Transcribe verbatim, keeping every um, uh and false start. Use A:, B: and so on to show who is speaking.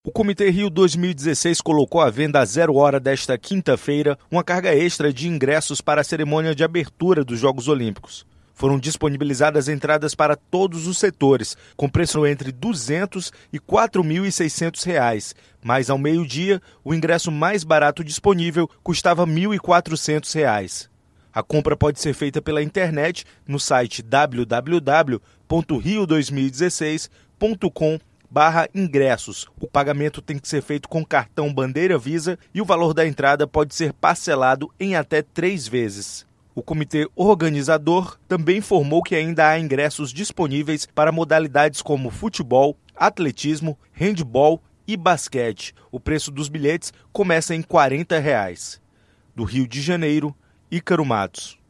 A: O Comitê Rio dois mil e dezesseis colocou à venda às zero hora desta quinta-feira uma carga extra de ingressos para a cerimônia de abertura dos Jogos Olímpicos. Foram disponibilizadas entradas para todos os setores, com preço entre duzentos e quatro mil e seiscentos reais, mas ao meio-dia o ingresso mais barato disponível custava mil e quatrocentos reais. A compra pode ser feita pela internet no site w w w ponto rio dois mil e dezesseis ponto com barra ingressos. O pagamento tem que ser feito com cartão Bandeira Visa e o valor da entrada pode ser parcelado em até três vezes. O comitê organizador também informou que ainda há ingressos disponíveis para modalidades como futebol, atletismo, handebol e basquete. O preço dos bilhetes começa em quarenta reais. Do Rio de Janeiro, Ícaro Matos.